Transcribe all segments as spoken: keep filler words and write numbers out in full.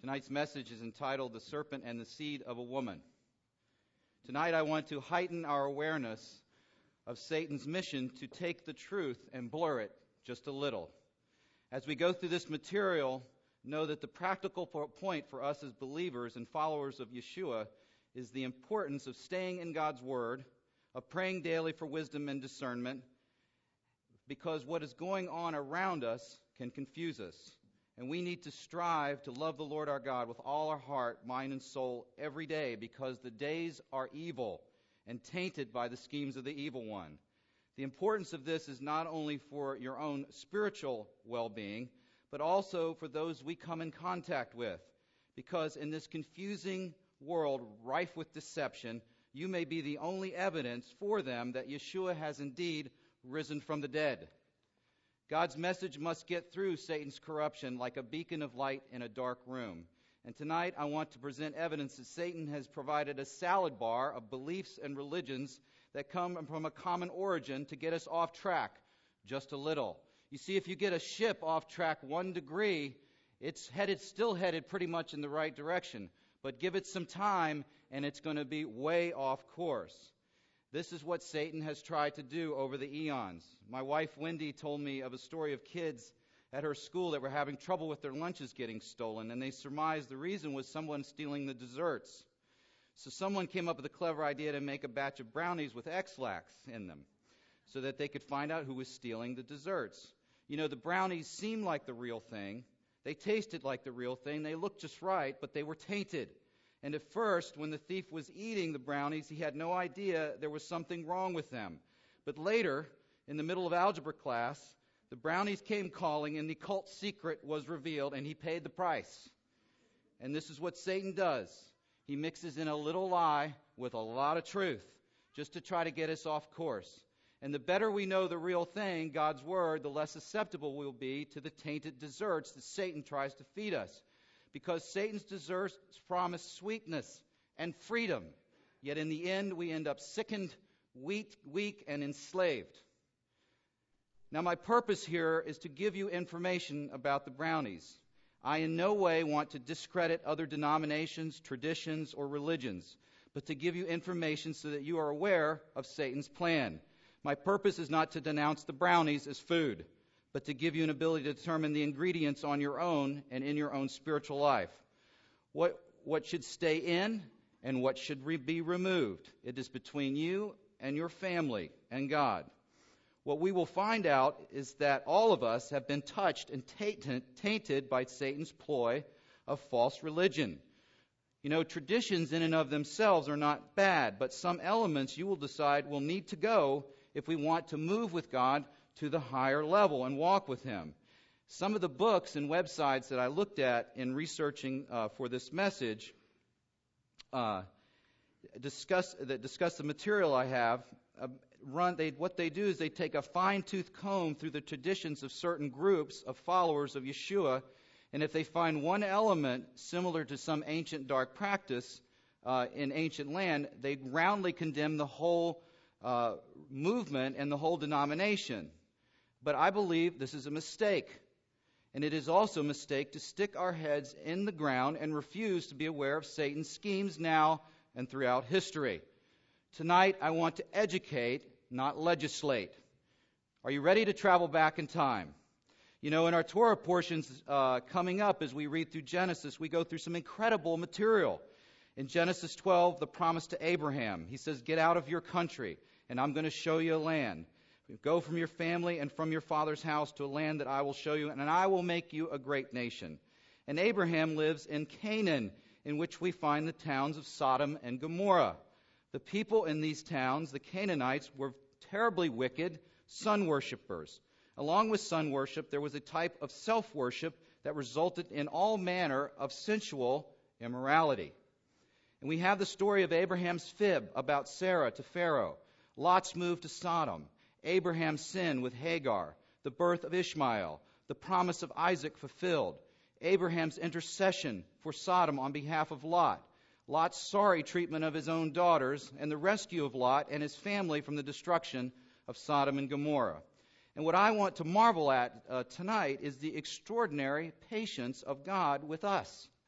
Tonight's message is entitled The Serpent and the Seed of a Woman. Tonight I want to heighten our awareness of Satan's mission to take the truth and blur it just a little. As we go through this material, know that the practical point for us as believers and followers of Yeshua is the importance of staying in God's Word, of praying daily for wisdom and discernment, because what is going on around us can confuse us. And we need to strive to love the Lord our God with all our heart, mind, and soul every day, because the days are evil and tainted by the schemes of the evil one. The importance of this is not only for your own spiritual well-being, but also for those we come in contact with. Because in this confusing world rife with deception, you may be the only evidence for them that Yeshua has indeed risen from the dead. God's message must get through Satan's corruption like a beacon of light in a dark room. And tonight I want to present evidence that Satan has provided a salad bar of beliefs and religions that come from a common origin to get us off track just a little. You see, if you get a ship off track one degree, it's headed, still headed pretty much in the right direction. But give it some time and it's going to be way off course. This is what Satan has tried to do over the eons. My wife Wendy told me of a story of kids at her school that were having trouble with their lunches getting stolen, and they surmised the reason was someone stealing the desserts. So someone came up with a clever idea to make a batch of brownies with X-Lax in them so that they could find out who was stealing the desserts. You know, the brownies seemed like the real thing. They tasted like the real thing. They looked just right, but they were tainted. And at first, when the thief was eating the brownies, he had no idea there was something wrong with them. But later, in the middle of algebra class, the brownies came calling and the cult secret was revealed and he paid the price. And this is what Satan does. He mixes in a little lie with a lot of truth just to try to get us off course. And the better we know the real thing, God's Word, the less susceptible we'll be to the tainted desserts that Satan tries to feed us. Because Satan's desserts promise sweetness and freedom. Yet in the end, we end up sickened, weak, weak, and enslaved. Now, my purpose here is to give you information about the brownies. I in no way want to discredit other denominations, traditions, or religions, but to give you information so that you are aware of Satan's plan. My purpose is not to denounce the brownies as food, but to give you an ability to determine the ingredients on your own and in your own spiritual life. What what should stay in and what should re- be removed. It is between you and your family and God. What we will find out is that all of us have been touched and tainted, tainted by Satan's ploy of false religion. You know, traditions in and of themselves are not bad, but some elements you will decide will need to go if we want to move with God to the higher level and walk with Him. Some of the books and websites that I looked at in researching uh, for this message uh, discuss that discuss the material I have. Uh, run they what they do is they take a fine-tooth comb through the traditions of certain groups of followers of Yeshua, and if they find one element similar to some ancient dark practice uh, in ancient land, they roundly condemn the whole uh, movement and the whole denomination. But I believe this is a mistake. And it is also a mistake to stick our heads in the ground and refuse to be aware of Satan's schemes now and throughout history. Tonight, I want to educate, not legislate. Are you ready to travel back in time? You know, in our Torah portions uh, coming up as we read through Genesis, we go through some incredible material. In Genesis twelve, the promise to Abraham. He says, get out of your country, and I'm going to show you a land. Go from your family and from your father's house to a land that I will show you, and I will make you a great nation. And Abraham lives in Canaan, in which we find the towns of Sodom and Gomorrah. The people in these towns, the Canaanites, were terribly wicked sun worshippers. Along with sun worship, there was a type of self-worship that resulted in all manner of sensual immorality. And we have the story of Abraham's fib about Sarah to Pharaoh, Lot's move to Sodom, Abraham's sin with Hagar, the birth of Ishmael, the promise of Isaac fulfilled, Abraham's intercession for Sodom on behalf of Lot, Lot's sorry treatment of his own daughters, and the rescue of Lot and his family from the destruction of Sodom and Gomorrah. And what I want to marvel at uh, tonight is the extraordinary patience of God with us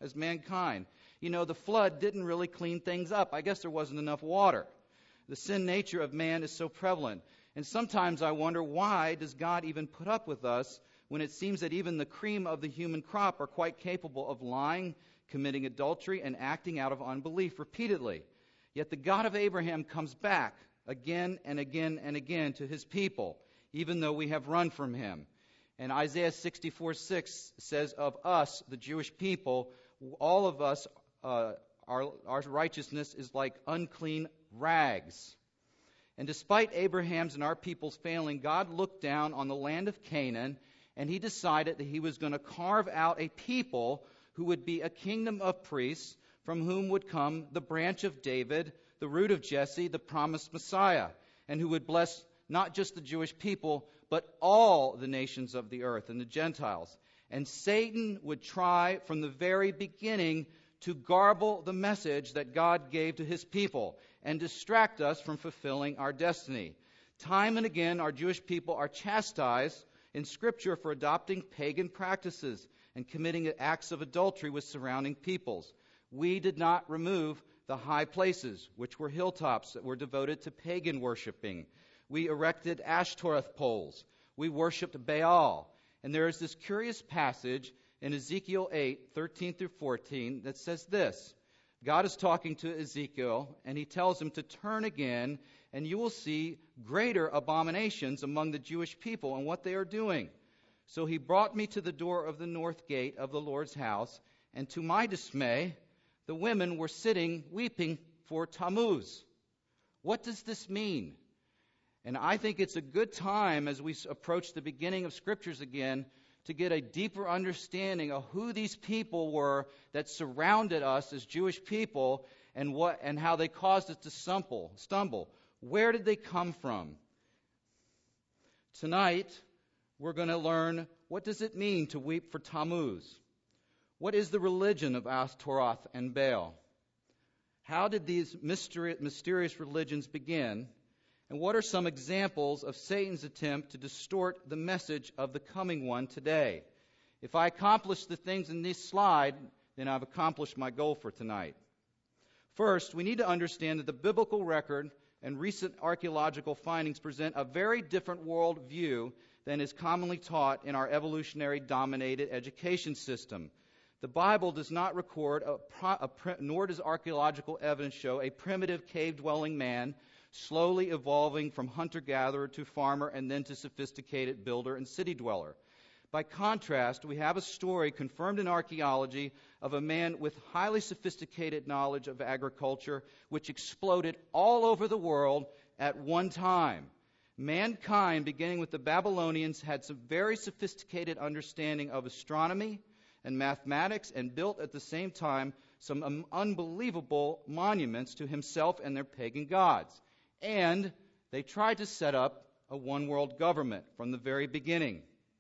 as mankind. You know, the flood didn't really clean things up. I guess there wasn't enough water. The sin nature of man is so prevalent. And sometimes I wonder, why does God even put up with us when it seems that even the cream of the human crop are quite capable of lying, committing adultery, and acting out of unbelief repeatedly? Yet the God of Abraham comes back again and again and again to his people, even though we have run from him. And Isaiah sixty-four six says of us, the Jewish people, all of us, uh, our, our righteousness is like unclean rags. And despite Abraham's and our people's failing, God looked down on the land of Canaan, and he decided that he was going to carve out a people who would be a kingdom of priests, from whom would come the branch of David, the root of Jesse, the promised Messiah, and who would bless not just the Jewish people, but all the nations of the earth and the Gentiles. And Satan would try from the very beginning to garble the message that God gave to his people and distract us from fulfilling our destiny. Time and again, our Jewish people are chastised in Scripture for adopting pagan practices and committing acts of adultery with surrounding peoples. We did not remove the high places, which were hilltops that were devoted to pagan worshiping. We erected Ashtoreth poles. We worshipped Baal. And there is this curious passage in Ezekiel eight, thirteen through fourteen, that says this. God is talking to Ezekiel, and he tells him to turn again, and you will see greater abominations among the Jewish people and what they are doing. So he brought me to the door of the north gate of the Lord's house, and to my dismay, the women were sitting weeping for Tammuz. What does this mean? And I think it's a good time as we approach the beginning of Scriptures again to get a deeper understanding of who these people were that surrounded us as Jewish people and what and how they caused us to stumble. stumble. Where did they come from? Tonight, we're going to learn, what does it mean to weep for Tammuz? What is the religion of Ashtaroth and Baal? How did these mysteri- mysterious religions begin? And what are some examples of Satan's attempt to distort the message of the coming one today? If I accomplish the things in this slide, then I've accomplished my goal for tonight. First, we need to understand that the biblical record and recent archaeological findings present a very different worldview than is commonly taught in our evolutionary-dominated education system. The Bible does not record, a pro, a, nor does archaeological evidence show, a primitive cave-dwelling man slowly evolving from hunter-gatherer to farmer and then to sophisticated builder and city dweller. By contrast, we have a story confirmed in archaeology of a man with highly sophisticated knowledge of agriculture, which exploded all over the world at one time. Mankind, beginning with the Babylonians, had some very sophisticated understanding of astronomy and mathematics, and built at the same time some um, unbelievable monuments to himself and their pagan gods. And they tried to set up a one-world government from the very beginning.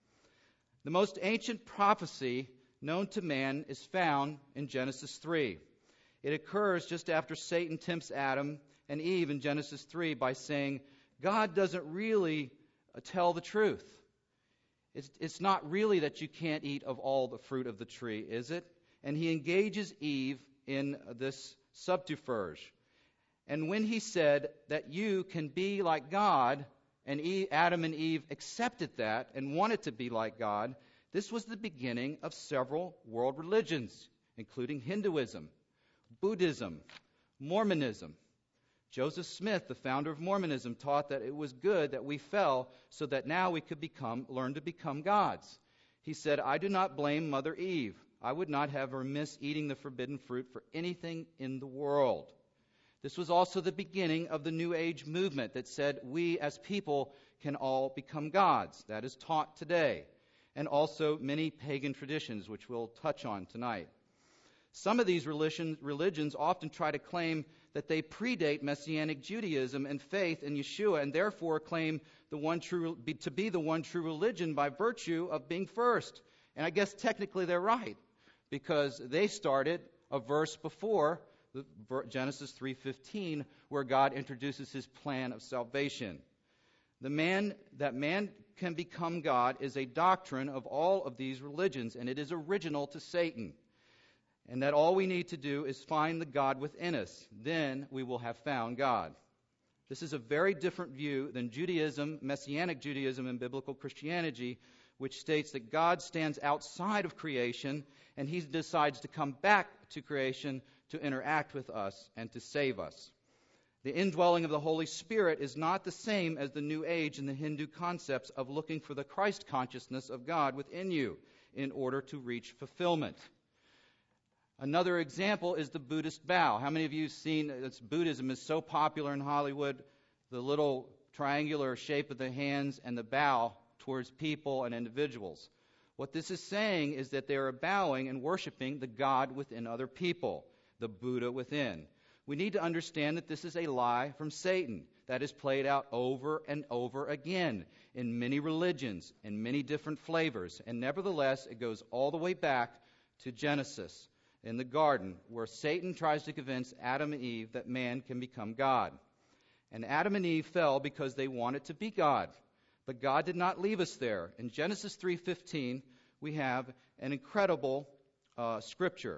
The most ancient prophecy known to man is found in Genesis three. It occurs just after Satan tempts Adam and Eve in Genesis three by saying, God doesn't really tell the truth. It's, it's not really that you can't eat of all the fruit of the tree, is it? And he engages Eve in this subterfuge. And when he said that you can be like God, and Eve, Adam and Eve accepted that and wanted to be like God, this was the beginning of several world religions, including Hinduism, Buddhism, Mormonism. Joseph Smith, the founder of Mormonism, taught that it was good that we fell so that now we could become, learn to become gods. He said, I do not blame Mother Eve. I would not have her miss eating the forbidden fruit for anything in the world. This was also the beginning of the New Age movement that said we as people can all become gods. That is taught today. And also many pagan traditions, which we'll touch on tonight. Some of these religions, religions often try to claim that they predate Messianic Judaism and faith in Yeshua, and therefore claim the one true be, to be the one true religion by virtue of being first. And I guess technically they're right, because they started a verse before Genesis three fifteen, where God introduces his plan of salvation. The man that man can become God is a doctrine of all of these religions, and it is original to Satan. and that all we need to do is find the God within us. Then we will have found God. This is a very different view than Judaism, Messianic Judaism, and biblical Christianity, which states that God stands outside of creation and he decides to come back to creation to interact with us and to save us. The indwelling of the Holy Spirit is not the same as the New Age and the Hindu concepts of looking for the Christ consciousness of God within you in order to reach fulfillment. Another example is the Buddhist bow. How many of you have seen, it's, Buddhism is so popular in Hollywood, the little triangular shape of the hands and the bow towards people and individuals. What this is saying is that they are bowing and worshiping the God within other people, the Buddha within. We need to understand that this is a lie from Satan that is played out over and over again in many religions, in many different flavors. And nevertheless, it goes all the way back to Genesis in the garden, where Satan tries to convince Adam and Eve that man can become God. And Adam and Eve fell because they wanted to be God. But God did not leave us there. In Genesis three fifteen, we have an incredible uh, scripture.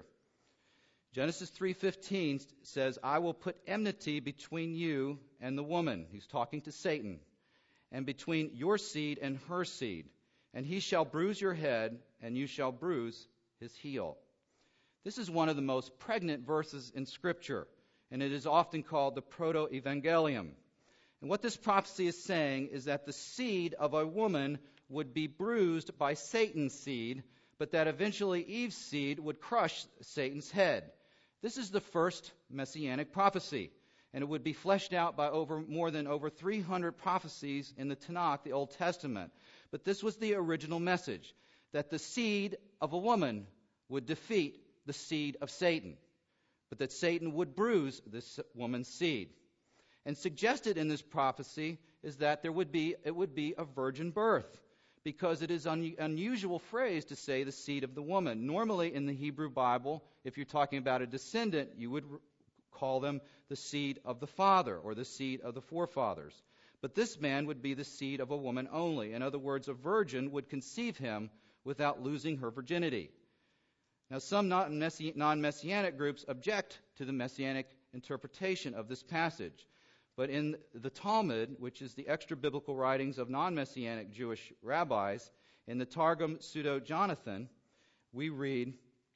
Genesis three fifteen says, I will put enmity between you and the woman. He's talking to Satan. And between your seed and her seed. And he shall bruise your head, and you shall bruise his heel. This is one of the most pregnant verses in Scripture, and it is often called the Proto-Evangelium. And what this prophecy is saying is that the seed of a woman would be bruised by Satan's seed, but that eventually Eve's seed would crush Satan's head. This is the first messianic prophecy, and it would be fleshed out by over more than over three hundred prophecies in the Tanakh, the Old Testament. But this was the original message, that the seed of a woman would defeat the seed of Satan, but that Satan would bruise this woman's seed. And suggested in this prophecy is that there would be it would be a virgin birth, because it is an unusual phrase to say the seed of the woman. Normally in the Hebrew Bible, if you're talking about a descendant, you would call them the seed of the father or the seed of the forefathers. But this man would be the seed of a woman only. In other words, a virgin would conceive him without losing her virginity. Now, some non-messianic groups object to the messianic interpretation of this passage. But in the Talmud, which is the extra-biblical writings of non-messianic Jewish rabbis, in the Targum Pseudo-Jonathan, we read,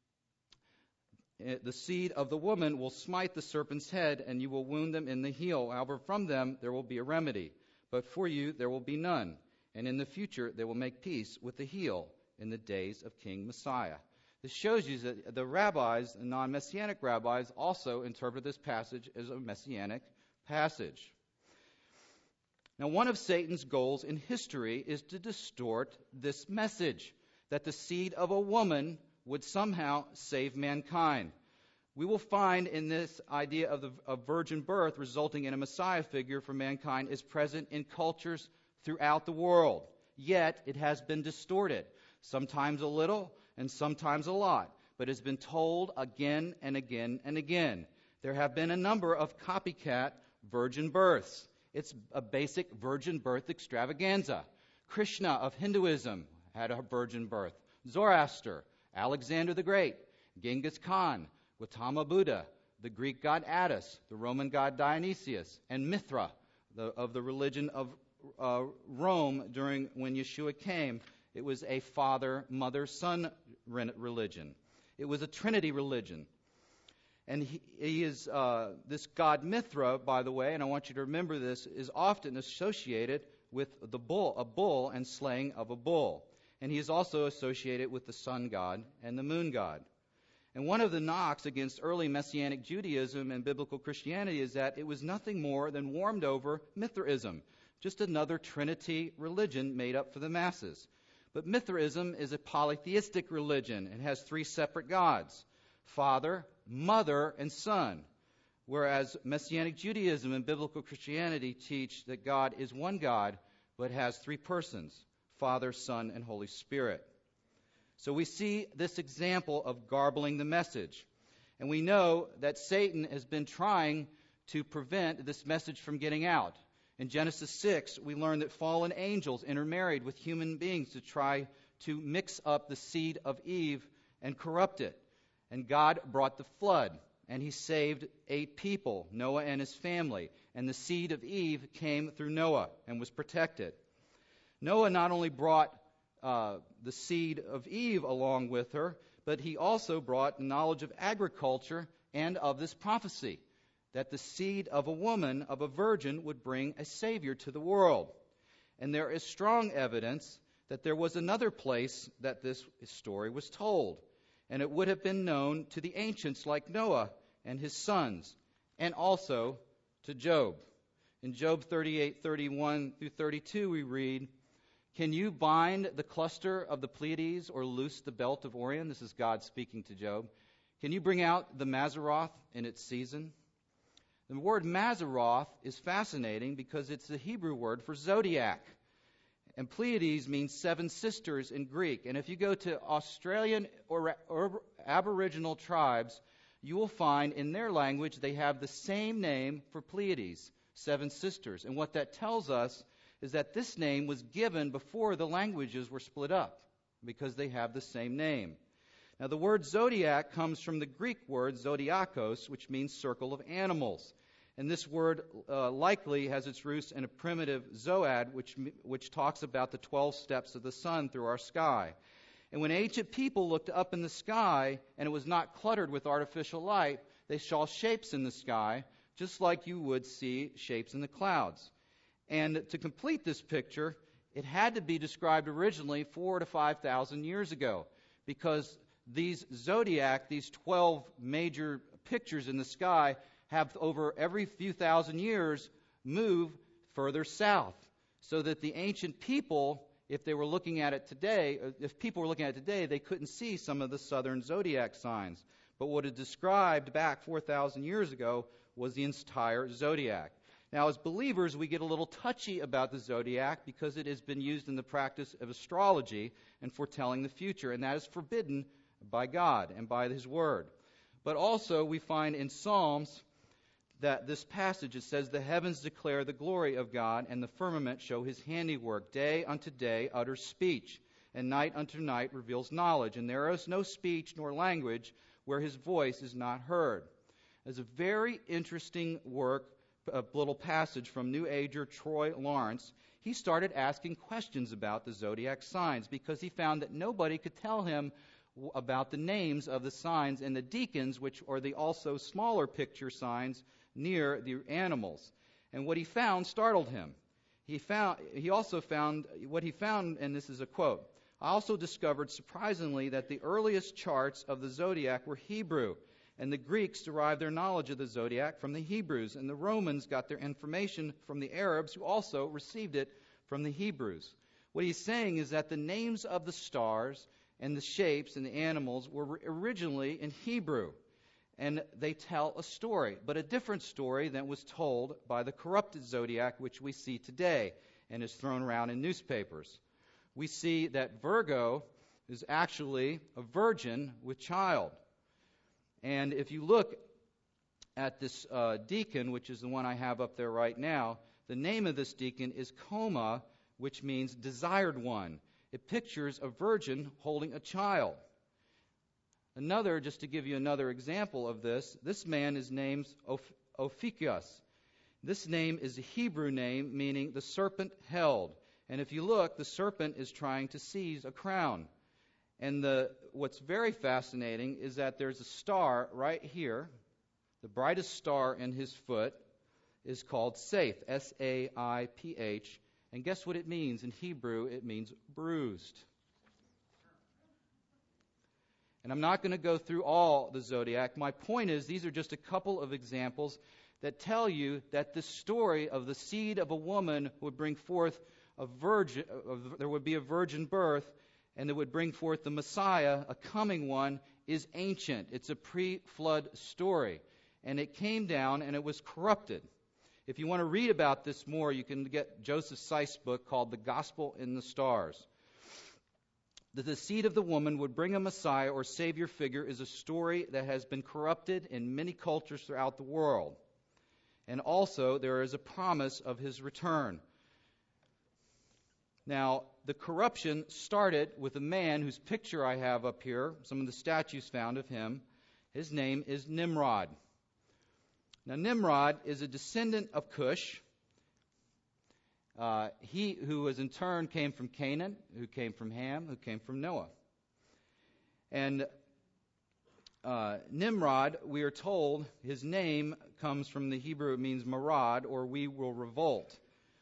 the seed of the woman will smite the serpent's head, and you will wound them in the heel. However, from them there will be a remedy. But for you there will be none. And in the future they will make peace with the heel in the days of King Messiah. This shows you that the rabbis, the non-messianic rabbis, also interpret this passage as a messianic passage. Now, one of Satan's goals in history is to distort this message, that the seed of a woman would somehow save mankind. We will find in this idea of the of virgin birth resulting in a Messiah figure for mankind is present in cultures throughout the world. Yet, it has been distorted, sometimes a little and sometimes a lot, but has been told again and again and again. There have been a number of copycat virgin births. It's a basic virgin birth extravaganza. Krishna of Hinduism had a virgin birth. Zoroaster, Alexander the Great, Genghis Khan, Gautama Buddha, the Greek god Attis, the Roman god Dionysius, and Mithra the, of the religion of uh, Rome during when Yeshua came. It was a father, mother, son religion. It was a Trinity religion. And he, he is, uh, this god Mithra, by the way, and I want you to remember this, is often associated with the bull, a bull and slaying of a bull. And he is also associated with the sun god and the moon god. And one of the knocks against early Messianic Judaism and biblical Christianity is that it was nothing more than warmed over Mithraism, just another Trinity religion made up for the masses. But Mithraism is a polytheistic religion. It has three separate gods, Father, Mother, and Son. Whereas Messianic Judaism and biblical Christianity teach that God is one God, but has three persons, Father, Son, and Holy Spirit. So we see this example of garbling the message. And we know that Satan has been trying to prevent this message from getting out. In Genesis six, we learn that fallen angels intermarried with human beings to try to mix up the seed of Eve and corrupt it. And God brought the flood, and he saved eight people, Noah and his family. And the seed of Eve came through Noah and was protected. Noah not only brought uh, the seed of Eve along with her, but he also brought knowledge of agriculture and of this prophecy, that the seed of a woman, of a virgin, would bring a Savior to the world. And there is strong evidence that there was another place that this story was told, and it would have been known to the ancients like Noah and his sons, and also to Job. In Job thirty-eight, thirty-one through thirty-two, we read, "Can you bind the cluster of the Pleiades or loose the belt of Orion?" This is God speaking to Job. "Can you bring out the Mazzaroth in its season?" The word Mazzaroth is fascinating because it's the Hebrew word for zodiac. And Pleiades means seven sisters in Greek. And if you go to Australian or, or Aboriginal tribes, you will find in their language they have the same name for Pleiades, seven sisters. And what that tells us is that this name was given before the languages were split up, because they have the same name. Now, the word zodiac comes from the Greek word zodiakos, which means circle of animals. And this word uh, likely has its roots in a primitive zoad, which, which talks about the twelve steps of the sun through our sky. And when ancient people looked up in the sky and it was not cluttered with artificial light, they saw shapes in the sky, just like you would see shapes in the clouds. And to complete this picture, it had to be described originally four to five thousand years ago, because these zodiac, these twelve major pictures in the sky, have over every few thousand years moved further south, so that the ancient people, if they were looking at it today, if people were looking at it today, they couldn't see some of the southern zodiac signs. But what is described back four thousand years ago was the entire zodiac. Now, as believers, we get a little touchy about the zodiac because it has been used in the practice of astrology and foretelling the future, and that is forbidden by God and by His Word. But also, we find in Psalms that this passage, it says, "The heavens declare the glory of God, and the firmament show His handiwork. Day unto day utters speech, and night unto night reveals knowledge. And there is no speech nor language where His voice is not heard." It's a very interesting work, a little passage from New Ager Troy Lawrence. He started asking questions about the zodiac signs because he found that nobody could tell him about the names of the signs and the deacons, which are the also smaller picture signs near the animals. And what he found startled him. He found he also found what he found, and this is a quote, "I also discovered surprisingly that the earliest charts of the zodiac were Hebrew, and the Greeks derived their knowledge of the zodiac from the Hebrews, and the Romans got their information from the Arabs, who also received it from the Hebrews." What he's saying is that the names of the stars and the shapes and the animals were originally in Hebrew, and they tell a story, but a different story than was told by the corrupted zodiac, which we see today and is thrown around in newspapers. We see that Virgo is actually a virgin with child. And if you look at this uh, deacon, which is the one I have up there right now, the name of this deacon is Coma, which means desired one. It pictures a virgin holding a child. Another, just to give you another example of this, this man is named Oph- Ophiuchus. This name is a Hebrew name meaning the serpent held. And if you look, the serpent is trying to seize a crown. And the what's very fascinating is that there's a star right here. The brightest star in his foot is called Saiph, S A I P H. And guess what it means? In Hebrew, it means bruised. And I'm not going to go through all the zodiac. My point is, these are just a couple of examples that tell you that the story of the seed of a woman would bring forth a virgin, there would be a virgin birth, and that would bring forth the Messiah, a coming one, is ancient. It's a pre-flood story. And it came down and it was corrupted. If you want to read about this more, you can get Joseph Seiss' book called The Gospel in the Stars. That the seed of the woman would bring a Messiah or Savior figure is a story that has been corrupted in many cultures throughout the world. And also, there is a promise of His return. Now, the corruption started with a man whose picture I have up here, some of the statues found of him, His name is Nimrod. Now, Nimrod is a descendant of Cush. Uh, he who was in turn came from Canaan, who came from Ham, who came from Noah. And uh, Nimrod, we are told, his name comes from the Hebrew, it means marad, or we will revolt.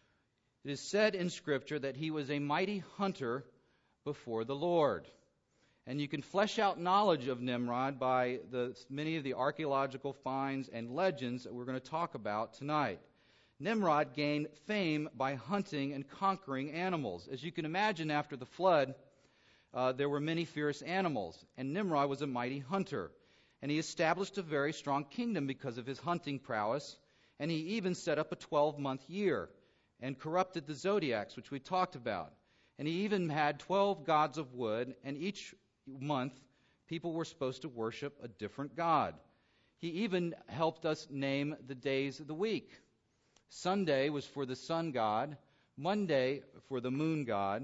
It is said in Scripture that he was a mighty hunter before the Lord. And you can flesh out knowledge of Nimrod by the, many of the archaeological finds and legends that we're going to talk about tonight. Nimrod gained fame by hunting and conquering animals. As you can imagine, after the flood, uh, there were many fierce animals, and Nimrod was a mighty hunter. And he established a very strong kingdom because of his hunting prowess, and he even set up a twelve-month year and corrupted the zodiacs, which we talked about. And he even had twelve gods of wood, and each month people were supposed to worship a different god. He even helped us name the days of the week. Sunday was for the sun god, Monday for the moon god,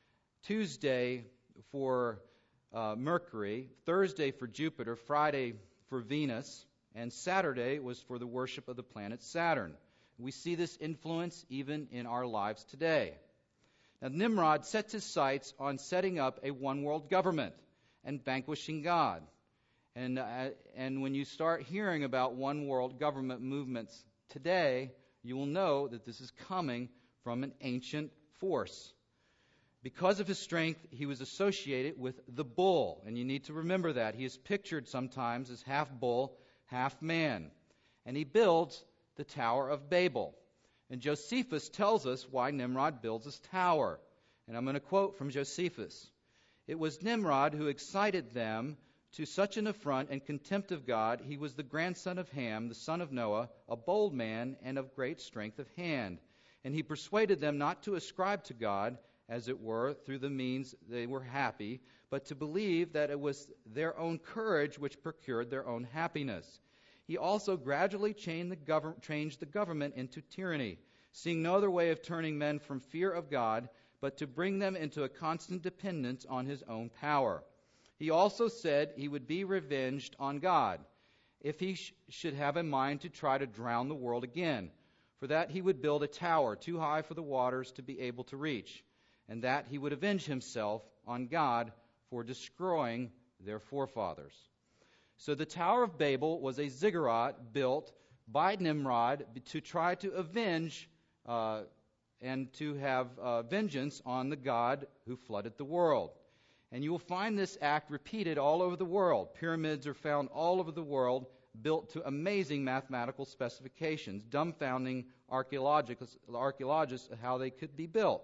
Tuesday for uh, Mercury, Thursday for Jupiter, Friday for Venus, and Saturday was for the worship of the planet Saturn. We see this influence even in our lives today. Now, Nimrod sets his sights on setting up a one-world government and vanquishing God. And, uh, and when you start hearing about one-world government movements today, you will know that this is coming from an ancient force. Because of his strength, he was associated with the bull. And you need to remember that. He is pictured sometimes as half bull, half man. And he builds the Tower of Babel. And Josephus tells us why Nimrod builds this tower. And I'm going to quote from Josephus. It was Nimrod who excited them to such an affront and contempt of God. He was the grandson of Ham, the son of Noah, a bold man and of great strength of hand. And he persuaded them not to ascribe to God, as it were, through the means they were happy, but to believe that it was their own courage which procured their own happiness. He also gradually changed the, gov- changed the government into tyranny, seeing no other way of turning men from fear of God, but to bring them into a constant dependence on his own power. He also said he would be revenged on God if he sh- should have a mind to try to drown the world again. For that he would build a tower too high for the waters to be able to reach, and that he would avenge himself on God for destroying their forefathers. So the Tower of Babel was a ziggurat built by Nimrod to try to avenge uh, and to have uh, vengeance on the God who flooded the world. And you will find this act repeated all over the world. Pyramids are found all over the world, built to amazing mathematical specifications, dumbfounding archaeologists, archaeologists how they could be built.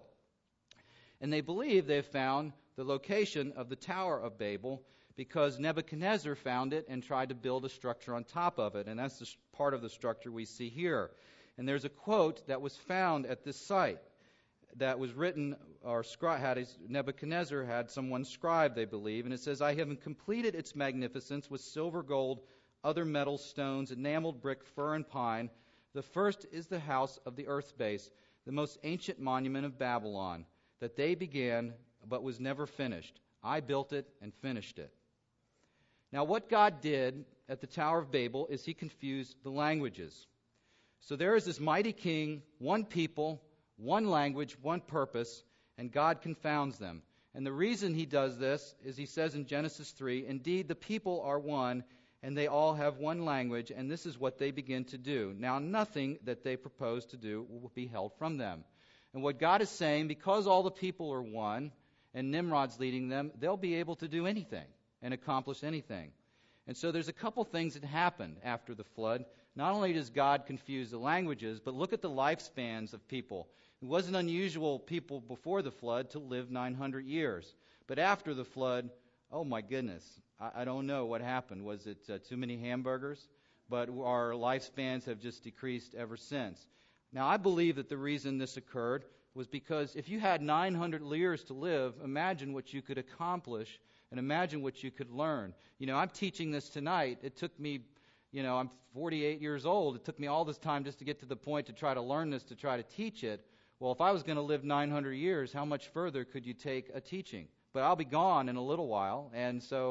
And they believe they've found the location of the Tower of Babel because Nebuchadnezzar found it and tried to build a structure on top of it. And that's the part of the structure we see here. And there's a quote that was found at this site that was written, or scri- had a, Nebuchadnezzar had someone scribe, they believe, and it says, "I have completed its magnificence with silver, gold, other metal, stones, enameled brick, fir, and pine. The first is the house of the earth base, the most ancient monument of Babylon, that they began but was never finished. I built it and finished it." Now, what God did at the Tower of Babel is he confused the languages. So there is this mighty king, one people, one language, one purpose, and God confounds them. And the reason he does this is he says in Genesis three, "Indeed, the people are one, and they all have one language, and this is what they begin to do. Now nothing that they propose to do will be held from them." And what God is saying, because all the people are one, and Nimrod's leading them, they'll be able to do anything and accomplish anything. And so there's a couple things that happened after the flood. Not only does God confuse the languages, but look at the lifespans of people. It wasn't unusual people before the flood to live nine hundred years. But after the flood, oh my goodness, I, I don't know what happened. Was it uh, too many hamburgers? But our lifespans have just decreased ever since. Now, I believe that the reason this occurred was because if you had nine hundred years to live, imagine what you could accomplish and imagine what you could learn. You know, I'm teaching this tonight. It took me, you know, I'm forty-eight years old. It took me all this time just to get to the point to try to learn this, to try to teach it. Well, if I was going to live nine hundred years, how much further could you take a teaching? But I'll be gone in a little while, and so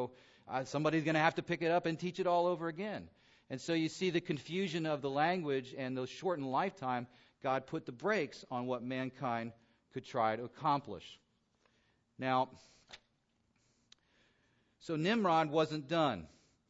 uh, somebody's going to have to pick it up and teach it all over again. And so you see the confusion of the language and the shortened lifetime. God put the brakes on what mankind could try to accomplish. Now, so Nimrod wasn't done.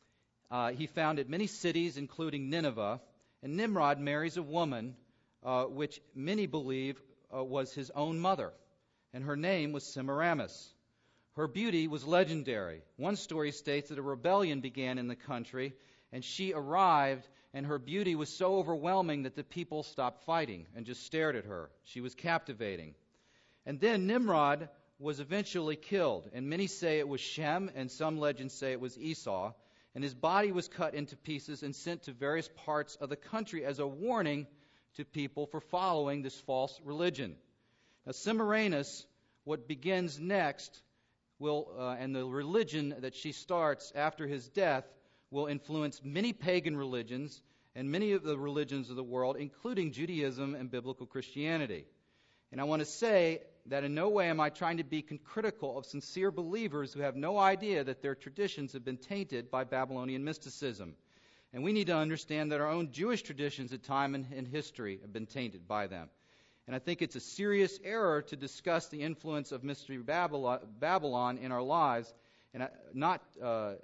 Uh, he founded many cities, including Nineveh, and Nimrod marries a woman uh, which many believe uh, was his own mother, and her name was Semiramis. Her beauty was legendary. One story states that a rebellion began in the country, and she arrived, and her beauty was so overwhelming that the people stopped fighting and just stared at her. She was captivating. And then Nimrod was eventually killed, and many say it was Shem, and some legends say it was Esau, and his body was cut into pieces and sent to various parts of the country as a warning to people for following this false religion. Now, Semiramis, what begins next, will uh, and the religion that she starts after his death will influence many pagan religions and many of the religions of the world, including Judaism and biblical Christianity. And I want to say that in no way am I trying to be critical of sincere believers who have no idea that their traditions have been tainted by Babylonian mysticism. And we need to understand that our own Jewish traditions at time in, in history have been tainted by them. And I think it's a serious error to discuss the influence of Mystery Babylon, Babylon in our lives, and I, not uh,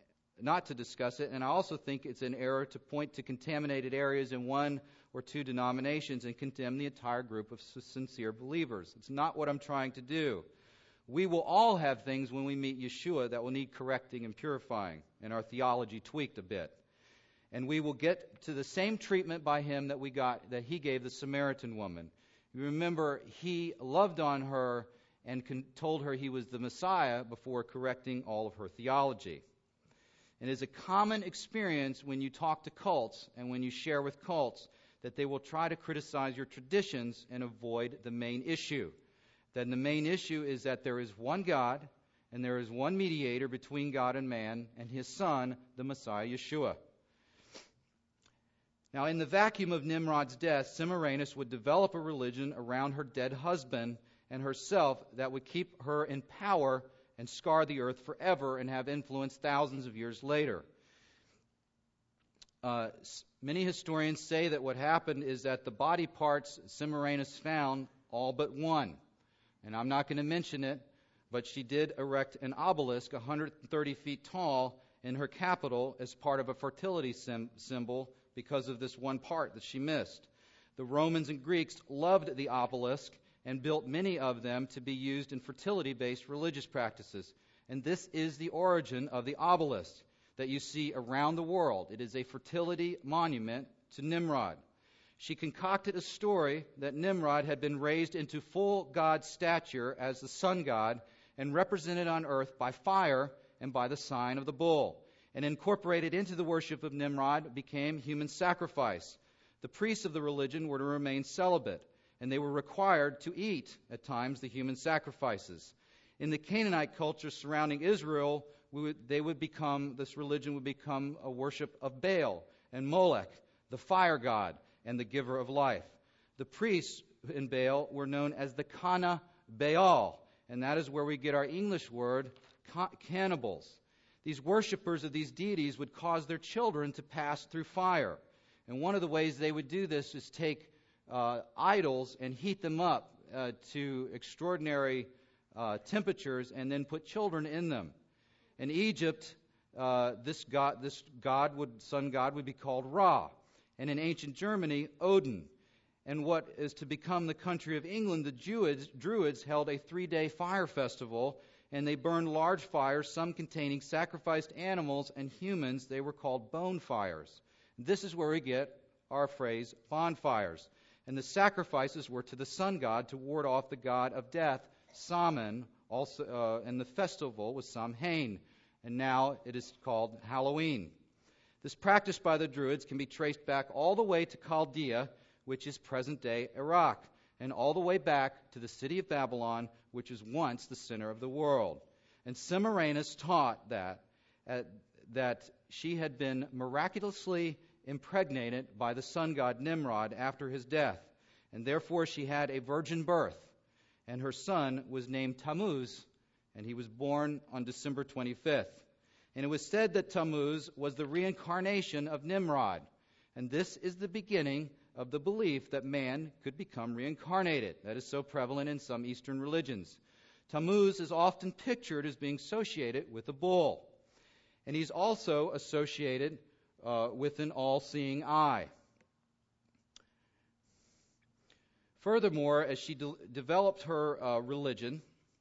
not to discuss it. And I also think it's an error to point to contaminated areas in one or two denominations and condemn the entire group of sincere believers. It's not what I'm trying to do. We will all have things when we meet Yeshua that will need correcting and purifying, and our theology tweaked a bit. And we will get to the same treatment by him that we got, that he gave the Samaritan woman. You remember, he loved on her and con- told her he was the Messiah before correcting all of her theology. And it is a common experience when you talk to cults and when you share with cults that they will try to criticize your traditions and avoid the main issue. Then the main issue is that there is one God and there is one mediator between God and man, and his Son, the Messiah, Yeshua. Now, in the vacuum of Nimrod's death, Semiramis would develop a religion around her dead husband and herself that would keep her in power and scar the earth forever and have influence thousands of years later. Uh, many historians say that what happened is that the body parts Semiramis found, all but one. And I'm not going to mention it, but she did erect an obelisk one hundred thirty feet tall in her capital as part of a fertility sim- symbol because of this one part that she missed. The Romans and Greeks loved the obelisk and built many of them to be used in fertility-based religious practices. And this is the origin of the obelisk that you see around the world. It is a fertility monument to Nimrod. She concocted a story that Nimrod had been raised into full God stature as the sun god and represented on earth by fire and by the sign of the bull. And incorporated into the worship of Nimrod became human sacrifice. The priests of the religion were to remain celibate, and they were required to eat, at times, the human sacrifices. In the Canaanite culture surrounding Israel, we would, they would become, this religion would become a worship of Baal and Molech, the fire god and the giver of life. The priests in Baal were known as the Kana Baal, and that is where we get our English word ca- cannibals. These worshippers of these deities would cause their children to pass through fire. And one of the ways they would do this is take uh, idols and heat them up uh, to extraordinary uh, temperatures and then put children in them. In Egypt, uh, this god, this god would, sun god would be called Ra. And in ancient Germany, Odin. And what is to become the country of England, the Druids, Druids held a three-day fire festival, and they burned large fires, some containing sacrificed animals and humans. They were called bonfires. This is where we get our phrase bonfires. And the sacrifices were to the sun god to ward off the god of death, Samhain, also, uh, and the festival was Samhain. And now it is called Halloween. This practice by the Druids can be traced back all the way to Chaldea, which is present-day Iraq, and all the way back to the city of Babylon, which was once the center of the world. And Semiramis taught that, uh, that she had been miraculously impregnated by the sun god Nimrod after his death, and therefore she had a virgin birth, and her son was named Tammuz, and he was born on December twenty-fifth. And it was said that Tammuz was the reincarnation of Nimrod. And this is the beginning of the belief that man could become reincarnated. That is so prevalent in some Eastern religions. Tammuz is often pictured as being associated with a bull. And he's also associated uh, with an all-seeing eye. Furthermore, as she de- developed her uh, religion,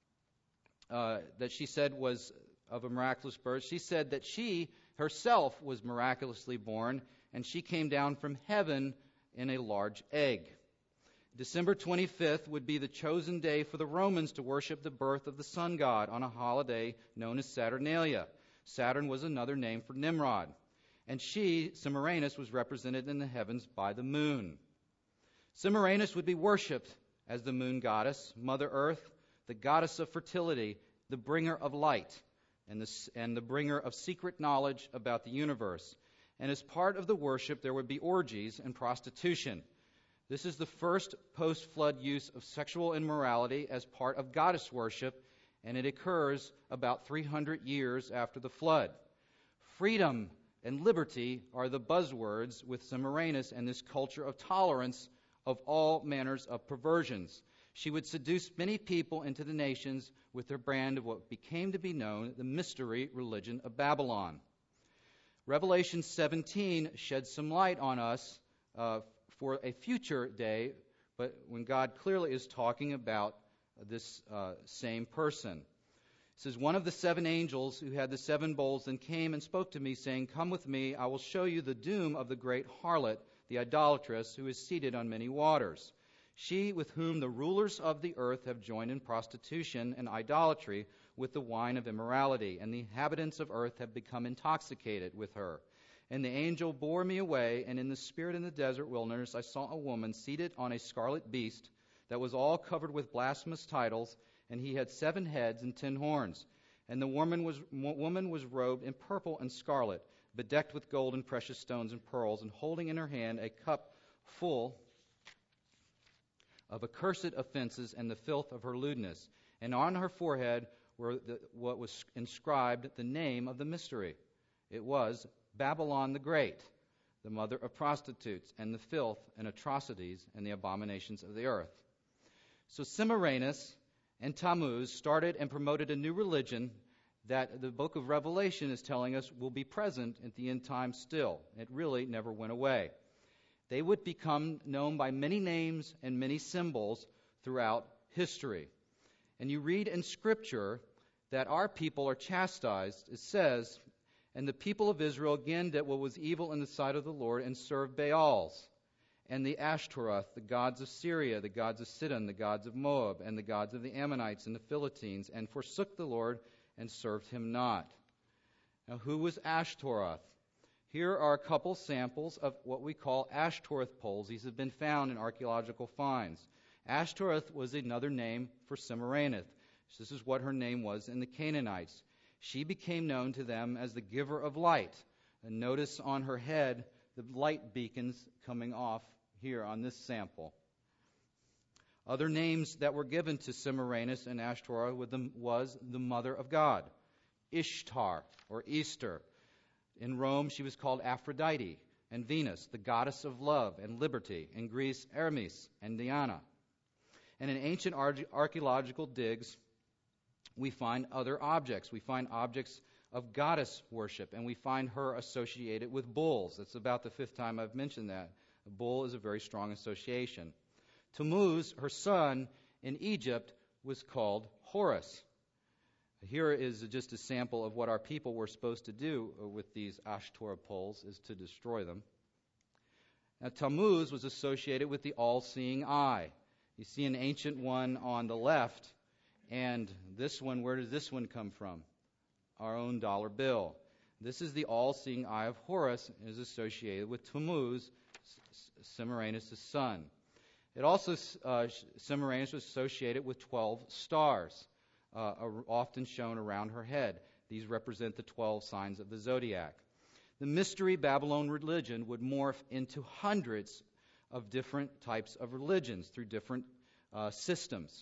uh, that she said was of a miraculous birth, she said that she herself was miraculously born, and she came down from heaven in a large egg. December twenty-fifth would be the chosen day for the Romans to worship the birth of the sun god on a holiday known as Saturnalia. Saturn was another name for Nimrod. And she, Semiramis, was represented in the heavens by the moon. Semiramis would be worshipped as the moon goddess, Mother Earth, the goddess of fertility, the bringer of light, and the, and the bringer of secret knowledge about the universe. And as part of the worship, there would be orgies and prostitution. This is the first post-flood use of sexual immorality as part of goddess worship, and it occurs about three hundred years after the flood. Freedom and liberty are the buzzwords with Semiramis and this culture of tolerance of all manners of perversions. She would seduce many people into the nations with her brand of what became to be known the mystery religion of Babylon. Revelation seventeen sheds some light on us uh, for a future day, but when God clearly is talking about this uh, same person. It says, one of the seven angels who had the seven bowls then came and spoke to me, saying, come with me, I will show you the doom of the great harlot, the idolatress, who is seated on many waters. She with whom the rulers of the earth have joined in prostitution and idolatry with the wine of immorality, and the inhabitants of earth have become intoxicated with her. And the angel bore me away, and in the spirit in the desert wilderness I saw a woman seated on a scarlet beast that was all covered with blasphemous titles, and he had seven heads and ten horns. And the woman was, woman was robed in purple and scarlet, bedecked with gold and precious stones and pearls, and holding in her hand a cup full of accursed offenses and the filth of her lewdness. And on her forehead were the, what was inscribed the name of the mystery. It was Babylon the Great, the mother of prostitutes, and the filth and atrocities and the abominations of the earth. So Semiramis and Tammuz started and promoted a new religion that the book of Revelation is telling us will be present at the end time still. It really never went away. They would become known by many names and many symbols throughout history. And you read in Scripture that our people are chastised. It says, and the people of Israel again did what was evil in the sight of the Lord and served Baals and the Ashtaroth, the gods of Syria, the gods of Sidon, the gods of Moab, and the gods of the Ammonites and the Philistines, and forsook the Lord and served him not. Now, who was Ashtaroth? Here are a couple samples of what we call Ashtoreth poles. These have been found in archaeological finds. Ashtoreth was another name for Semiramis. This is what her name was in the Canaanites. She became known to them as the giver of light. And notice on her head the light beacons coming off here on this sample. Other names that were given to Semiramis and Ashtoreth was the Mother of God, Ishtar or Easter. In Rome, she was called Aphrodite, and Venus, the goddess of love and liberty. In Greece, Hermes and Diana. And in ancient archaeological digs, we find other objects. We find objects of goddess worship, and we find her associated with bulls. That's about the fifth time I've mentioned that. A bull is a very strong association. Tammuz, her son, in Egypt, was called Horus. Here is just a sample of what our people were supposed to do with these Ashtoreth poles, is to destroy them. Now, Tammuz was associated with the all-seeing eye. You see an ancient one on the left, and this one, where does this one come from? Our own dollar bill. This is the all-seeing eye of Horus, and is associated with Tammuz, Semiramis' son. It also, uh, Semiramis was associated with twelve stars, uh, are often shown around her head. These represent the twelve signs of the zodiac. The mystery Babylon religion would morph into hundreds of different types of religions through different uh, systems.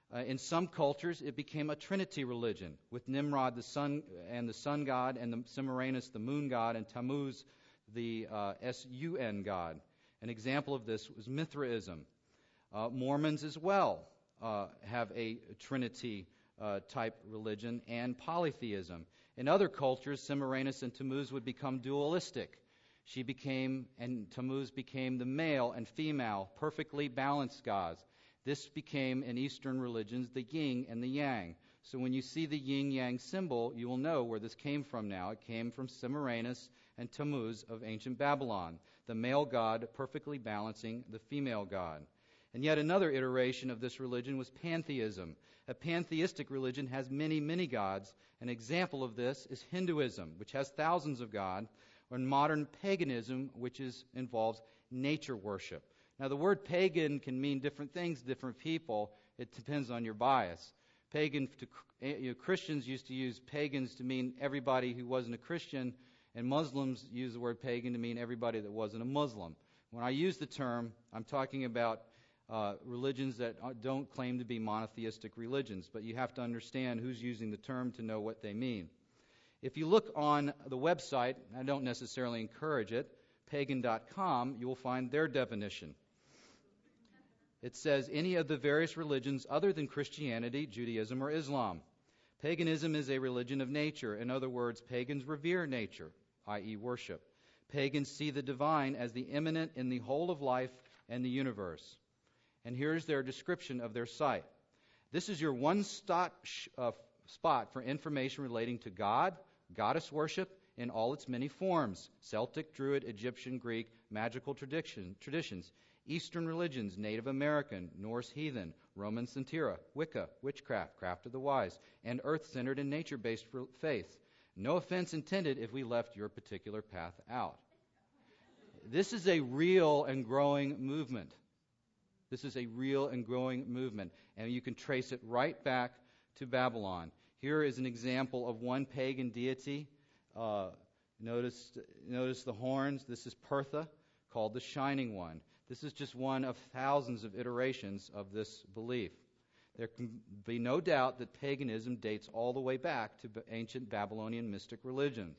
Uh, in some cultures, it became a trinity religion, with Nimrod the sun and the sun god, and the Semiramis the moon god, and Tammuz the uh, S U N god. An example of this was Mithraism. Uh, Mormons as well uh, have a trinity uh, type religion, and polytheism. In other cultures, Semiramis and Tammuz would become dualistic. She became, and Tammuz became the male and female, perfectly balanced gods. This became, in Eastern religions, the yin and the yang. So when you see the yin-yang symbol, you will know where this came from now. It came from Semiramis and Tammuz of ancient Babylon, the male god perfectly balancing the female god. And yet another iteration of this religion was pantheism. A pantheistic religion has many, many gods. An example of this is Hinduism, which has thousands of gods, or modern paganism, which is, involves nature worship. Now, the word pagan can mean different things to different people. It depends on your bias. Pagan to, you know, Christians used to use pagans to mean everybody who wasn't a Christian, and Muslims use the word pagan to mean everybody that wasn't a Muslim. When I use the term, I'm talking about uh, religions that don't claim to be monotheistic religions, but you have to understand who's using the term to know what they mean. If you look on the website, I don't necessarily encourage it, pagan dot com, you will find their definition. It says any of the various religions other than Christianity, Judaism, or Islam. Paganism is a religion of nature. In other words, pagans revere nature, that is worship. Pagans see the divine as the immanent in the whole of life and the universe. And here's their description of their site. This is your one-stop sh- uh, spot for information relating to God, goddess worship in all its many forms: Celtic, Druid, Egyptian, Greek, magical tradition, traditions, Eastern religions, Native American, Norse heathen, Roman Centera, Wicca, witchcraft, craft of the wise, and earth-centered and nature-based faith. No offense intended if we left your particular path out. This is a real and growing movement. This is a real and growing movement, and you can trace it right back to Babylon. Here is an example of one pagan deity. Uh, notice, notice the horns. This is Pertha, called the Shining One. This is just one of thousands of iterations of this belief. There can be no doubt that paganism dates all the way back to ancient Babylonian mystic religions.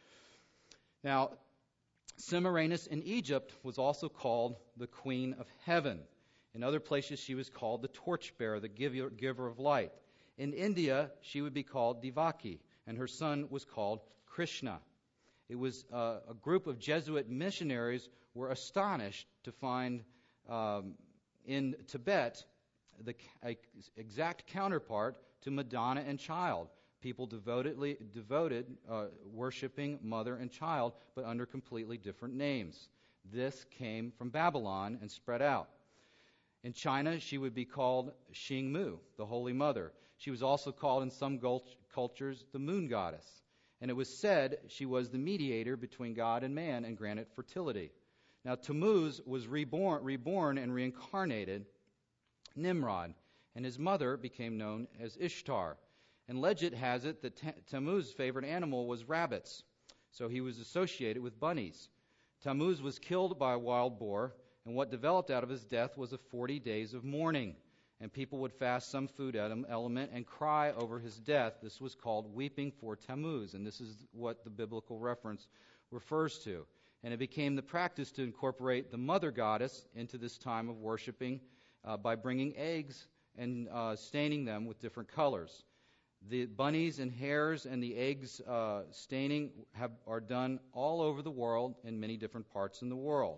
Now, Semiramis in Egypt was also called the Queen of Heaven. In other places, she was called the Torchbearer, the giver, giver of light. In India, she would be called Devaki, and her son was called Krishna. It was uh, a group of Jesuit missionaries were astonished to find um, in Tibet the a, exact counterpart to Madonna and Child. People devotedly devoted, uh, worshiping mother and child, but under completely different names. This came from Babylon and spread out. In China, she would be called Xingmu, the Holy Mother. She was also called in some cultures the Moon Goddess. And it was said she was the mediator between God and man and granted fertility. Now, Tammuz was reborn, reborn and reincarnated Nimrod, and his mother became known as Ishtar. And legend has it that Tammuz's favorite animal was rabbits, so he was associated with bunnies. Tammuz was killed by a wild boar, and what developed out of his death was a forty days of mourning. And people would fast some food element and cry over his death. This was called weeping for Tammuz, and this is what the biblical reference refers to. And it became the practice to incorporate the mother goddess into this time of worshiping uh, by bringing eggs and uh, staining them with different colors. The bunnies and hares and the eggs uh, staining have, are done all over the world in many different parts in the world.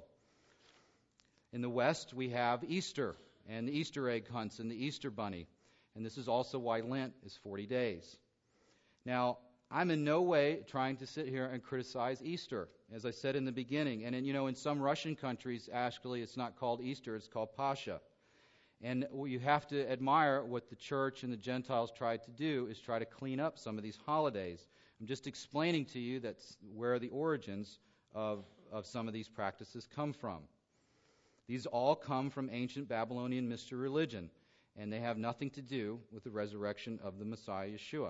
In the West, we have Easter and the Easter egg hunts and the Easter bunny. And this is also why Lent is forty days. Now, I'm in no way trying to sit here and criticize Easter, as I said in the beginning. And, in, you know, in some Russian countries, actually, it's not called Easter, it's called Pascha. And you have to admire what the church and the Gentiles tried to do is try to clean up some of these holidays. I'm just explaining to you that's where the origins of, of some of these practices come from. These all come from ancient Babylonian mystery religion, and they have nothing to do with the resurrection of the Messiah Yeshua.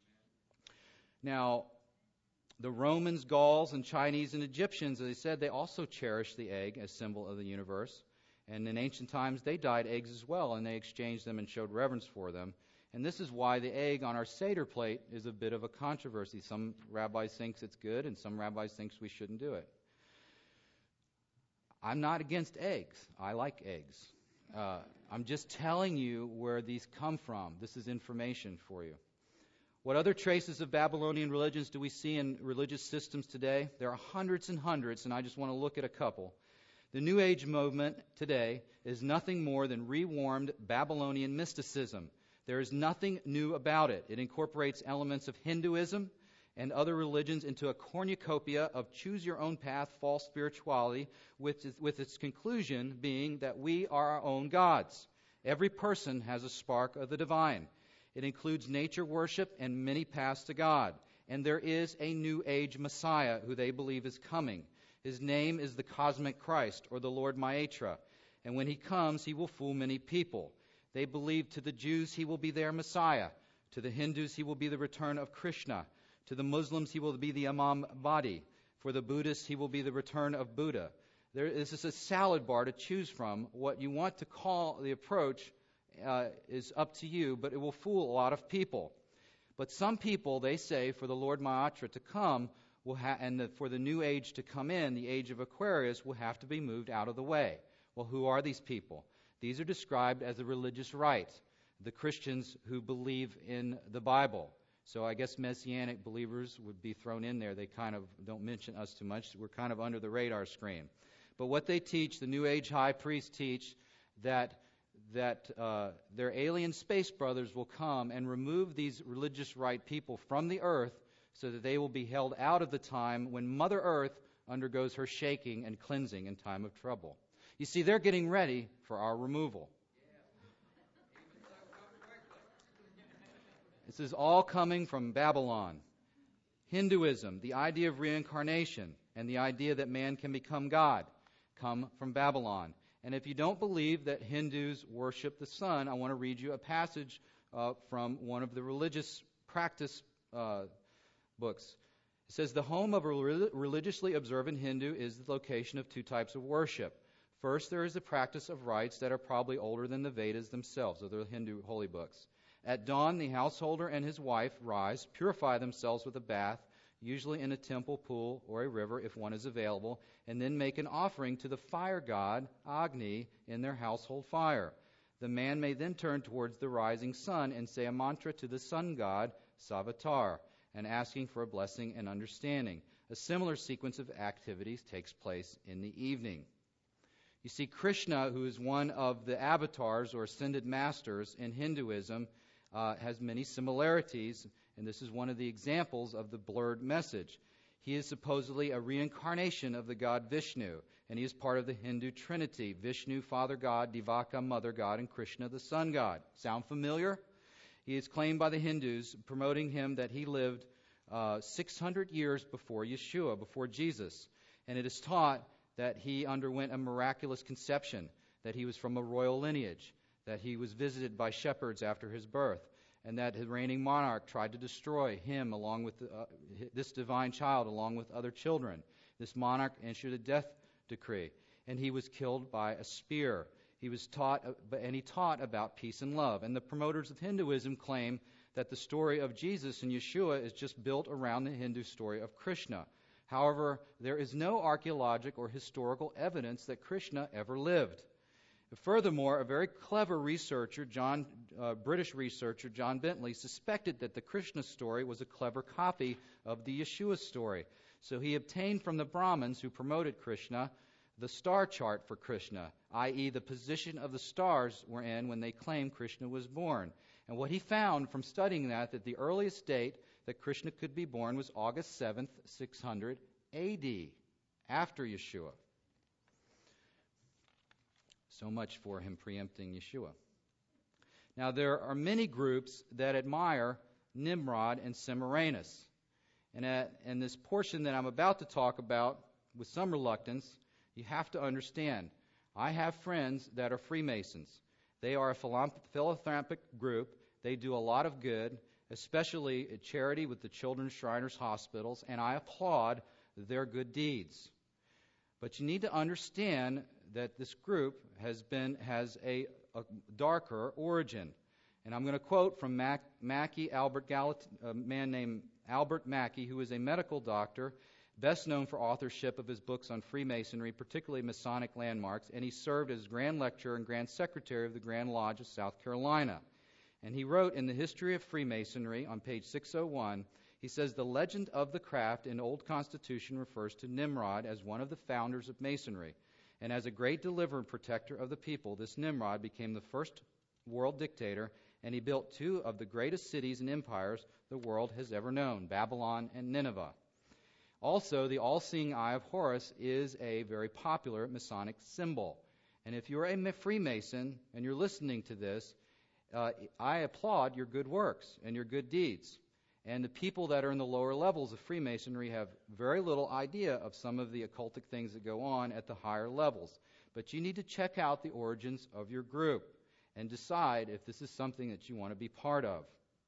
Now, the Romans, Gauls, and Chinese and Egyptians, as I said, they also cherished the egg as symbol of the universe. And in ancient times, they dyed eggs as well, and they exchanged them and showed reverence for them. And this is why the egg on our Seder plate is a bit of a controversy. Some rabbis think it's good, and some rabbis think we shouldn't do it. I'm not against eggs. I like eggs. Uh, I'm just telling you where these come from. This is information for you. What other traces of Babylonian religions do we see in religious systems today? There are hundreds and hundreds, and I just want to look at a couple. The New Age movement today is nothing more than rewarmed Babylonian mysticism. There is nothing new about it. It incorporates elements of Hinduism and other religions into a cornucopia of choose-your-own-path false spirituality, with, with its conclusion being that we are our own gods. Every person has a spark of the divine. It includes nature worship and many paths to God. And there is a New Age Messiah who they believe is coming. His name is the Cosmic Christ, or the Lord Maitreya. And when he comes, he will fool many people. They believe to the Jews he will be their Messiah. To the Hindus he will be the return of Krishna. To the Muslims he will be the Imam Mahdi. For the Buddhists he will be the return of Buddha. There is a salad bar to choose from. What you want to call the approach uh, is up to you, but it will fool a lot of people. But some people, they say, for the Lord Maitreya to come, will ha- and the, for the new age to come in, the age of Aquarius, will have to be moved out of the way. Well, who are these people? These are described as a religious right, the Christians who believe in the Bible. So I guess Messianic believers would be thrown in there. They kind of don't mention us too much. We're kind of under the radar screen. But what they teach, the New Age high priests teach that that uh, their alien space brothers will come and remove these religious right people from the earth so that they will be held out of the time when Mother Earth undergoes her shaking and cleansing in time of trouble. You see, they're getting ready for our removal. This is all coming from Babylon. Hinduism, the idea of reincarnation, and the idea that man can become God come from Babylon. And if you don't believe that Hindus worship the sun, I want to read you a passage uh, from one of the religious practice uh, books. It says, the home of a re- religiously observant Hindu is the location of two types of worship. First, there is the practice of rites that are probably older than the Vedas themselves, or the Hindu holy books. At dawn, the householder and his wife rise, purify themselves with a bath, usually in a temple, pool, or a river if one is available, and then make an offering to the fire god, Agni, in their household fire. The man may then turn towards the rising sun and say a mantra to the sun god, Savitar, and asking for a blessing and understanding. A similar sequence of activities takes place in the evening. You see, Krishna, who is one of the avatars or ascended masters in Hinduism, uh, has many similarities, and this is one of the examples of the blurred message. He is supposedly a reincarnation of the god Vishnu, and he is part of the Hindu Trinity: Vishnu, Father God; Devaka, Mother God; and Krishna, the Son God. Sound familiar? He is claimed by the Hindus, promoting him that he lived uh, six hundred years before Yeshua, before Jesus. And it is taught that he underwent a miraculous conception, that he was from a royal lineage, that he was visited by shepherds after his birth, and that his reigning monarch tried to destroy him along with the, uh, this divine child along with other children. This monarch issued a death decree, and he was killed by a spear. He was taught, uh, and he taught about peace and love. And the promoters of Hinduism claim that the story of Jesus and Yeshua is just built around the Hindu story of Krishna. However, there is no archaeological or historical evidence that Krishna ever lived. Furthermore, a very clever researcher, John, uh, British researcher John Bentley, suspected that the Krishna story was a clever copy of the Yeshua story. So he obtained from the Brahmins who promoted Krishna the star chart for Krishna, that is the position of the stars were in when they claimed Krishna was born. And what he found from studying that, that the earliest date that Krishna could be born was August seventh, six hundred A D, after Yeshua. So much for him preempting Yeshua. Now, there are many groups that admire Nimrod and Semiramis. And at, in this portion that I'm about to talk about, with some reluctance, you have to understand, I have friends that are Freemasons. They are a philanthropic group. They do a lot of good, especially at charity with the Children's Shriners Hospitals, and I applaud their good deeds. But you need to understand that this group has been has a, a darker origin. And I'm going to quote from Mac, Mackey, Albert Gallatin, a man named Albert Mackey, who is a medical doctor, best known for authorship of his books on Freemasonry, particularly Masonic landmarks, and he served as Grand Lecturer and Grand Secretary of the Grand Lodge of South Carolina. And he wrote in the History of Freemasonry on page six oh one, he says, "The legend of the craft in Old Constitution refers to Nimrod as one of the founders of Masonry. And as a great deliverer and protector of the people, this Nimrod became the first world dictator, and he built two of the greatest cities and empires the world has ever known, Babylon and Nineveh." Also, the all-seeing eye of Horus is a very popular Masonic symbol. And if you're a Freemason and you're listening to this, uh, I applaud your good works and your good deeds. And the people that are in the lower levels of Freemasonry have very little idea of some of the occultic things that go on at the higher levels. But you need to check out the origins of your group and decide if this is something that you want to be part of.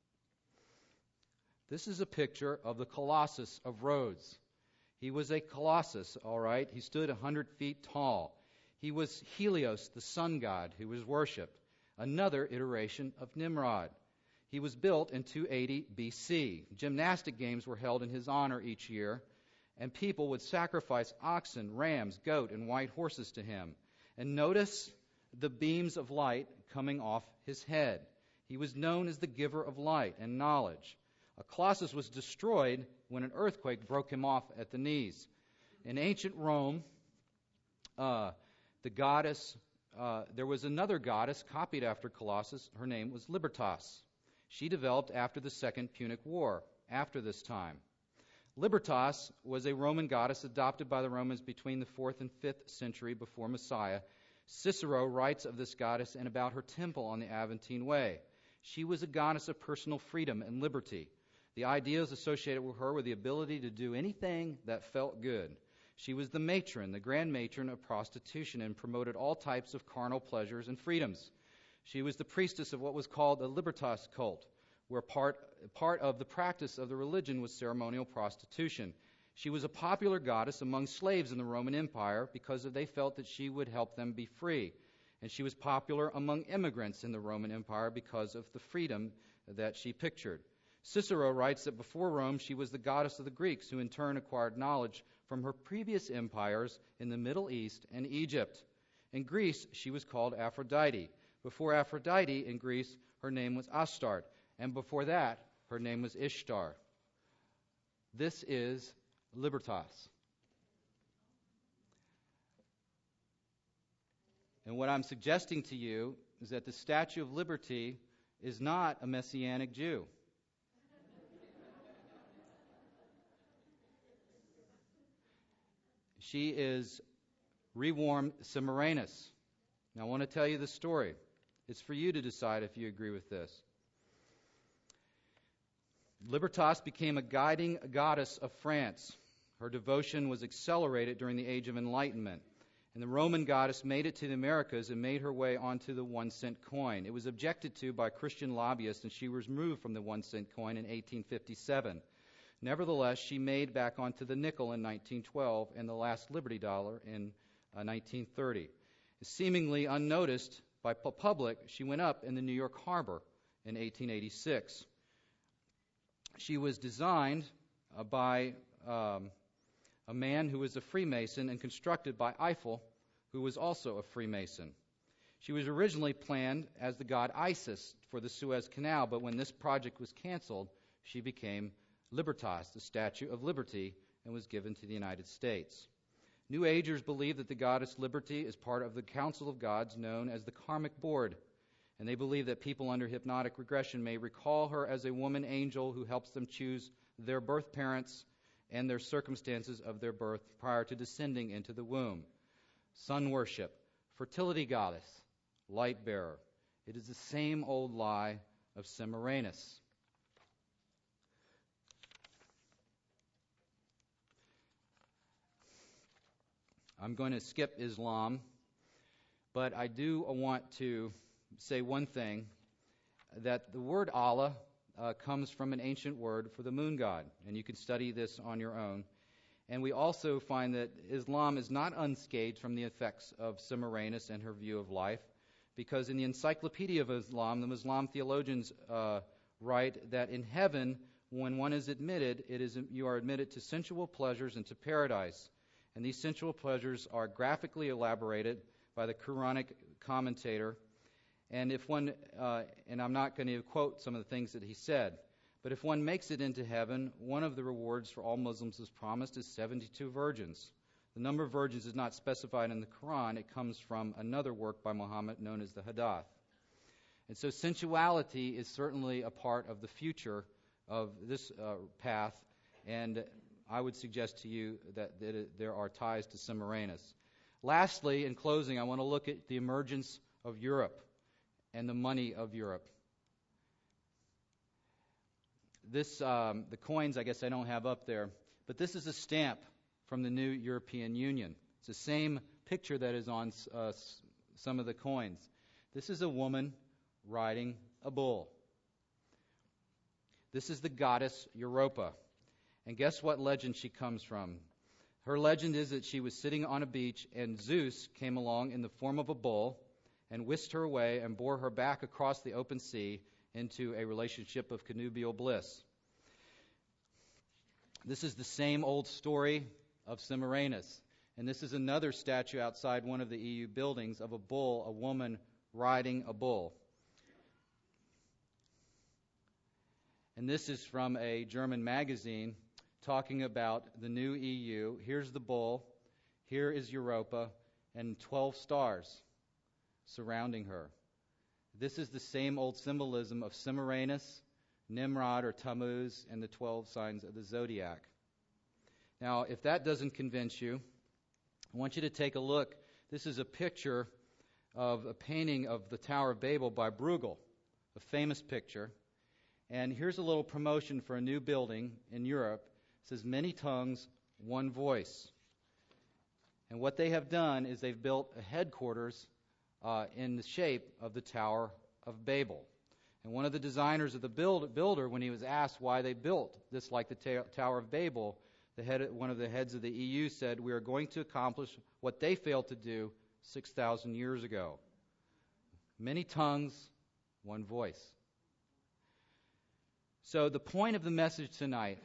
This is a picture of the Colossus of Rhodes. He was a colossus, all right. He stood one hundred feet tall. He was Helios, the sun god, who was worshipped, another iteration of Nimrod. He was built in two eighty B C. Gymnastic games were held in his honor each year, and people would sacrifice oxen, rams, goat, and white horses to him. And notice the beams of light coming off his head. He was known as the giver of light and knowledge. A Colossus was destroyed when an earthquake broke him off at the knees. In ancient Rome, uh, the goddess, uh, there was another goddess copied after Colossus. Her name was Libertas. She developed after the Second Punic War, after this time. Libertas was a Roman goddess adopted by the Romans between the fourth and fifth century before Messiah. Cicero writes of this goddess and about her temple on the Aventine Way. She was a goddess of personal freedom and liberty. The ideas associated with her were the ability to do anything that felt good. She was the matron, the grand matron of prostitution, and promoted all types of carnal pleasures and freedoms. She was the priestess of what was called the Libertas cult, where part, part of the practice of the religion was ceremonial prostitution. She was a popular goddess among slaves in the Roman Empire because they felt that she would help them be free. And she was popular among immigrants in the Roman Empire because of the freedom that she pictured. Cicero writes that before Rome, she was the goddess of the Greeks, who in turn acquired knowledge from her previous empires in the Middle East and Egypt. In Greece, she was called Aphrodite. Before Aphrodite in Greece, her name was Astarte. And before that, her name was Ishtar. This is Libertas. And what I'm suggesting to you is that the Statue of Liberty is not a Messianic Jew. She is rewarmed Semiramis. Now, I want to tell you the story. It's for you to decide if you agree with this. Libertas became a guiding goddess of France. Her devotion was accelerated during the Age of Enlightenment. And the Roman goddess made it to the Americas and made her way onto the one-cent coin. It was objected to by Christian lobbyists, and she was removed from the one-cent coin in eighteen fifty-seven. Nevertheless, she made back onto the nickel in nineteen twelve and the last Liberty dollar in uh, nineteen thirty. Seemingly unnoticed by the public, she went up in the New York Harbor in eighteen eighty-six. She was designed uh, by um, a man who was a Freemason and constructed by Eiffel, who was also a Freemason. She was originally planned as the god Isis for the Suez Canal, but when this project was canceled, she became Libertas, the Statue of Liberty, and was given to the United States. New Agers believe that the goddess Liberty is part of the Council of Gods known as the Karmic Board, and they believe that people under hypnotic regression may recall her as a woman angel who helps them choose their birth parents and their circumstances of their birth prior to descending into the womb. Sun worship, fertility goddess, light bearer. It is the same old lie of Semiramis. I'm going to skip Islam, but I do want to say one thing, that the word Allah uh, comes from an ancient word for the moon god, and you can study this on your own. And we also find that Islam is not unscathed from the effects of Semiramis and her view of life, because in the Encyclopedia of Islam, the Muslim theologians uh, write that in heaven, when one is admitted, it is you are admitted to sensual pleasures and to paradise. And these sensual pleasures are graphically elaborated by the Quranic commentator. And if one, uh, and I'm not going to quote some of the things that he said, but if one makes it into heaven, one of the rewards for all Muslims is promised is seventy-two virgins. The number of virgins is not specified in the Quran. It comes from another work by Muhammad known as the Hadith. And so sensuality is certainly a part of the future of this uh, path, and I would suggest to you that, that it, there are ties to Semiramis. Lastly, in closing, I want to look at the emergence of Europe and the money of Europe. This, um, the coins, I guess I don't have up there, but this is a stamp from the new European Union. It's the same picture that is on uh, some of the coins. This is a woman riding a bull. This is the goddess Europa. And guess what legend she comes from? Her legend is that she was sitting on a beach and Zeus came along in the form of a bull and whisked her away and bore her back across the open sea into a relationship of connubial bliss. This is the same old story of Semiramis. And this is another statue outside one of the E U buildings of a bull, a woman riding a bull. And this is from a German magazine talking about the new E U. Here's the bull, here is Europa, and twelve stars surrounding her. This is the same old symbolism of Semiramis, Nimrod or Tammuz, and the twelve signs of the zodiac. Now, if that doesn't convince you, I want you to take a look. This is a picture of a painting of the Tower of Babel by Bruegel, a famous picture. And here's a little promotion for a new building in Europe. It says, many tongues, one voice. And what they have done is they've built a headquarters uh, in the shape of the Tower of Babel. And one of the designers of the build, builder, when he was asked why they built this like the ta- Tower of Babel, the head, one of the heads of the E U said, we are going to accomplish what they failed to do six thousand years ago. Many tongues, one voice. So the point of the message tonight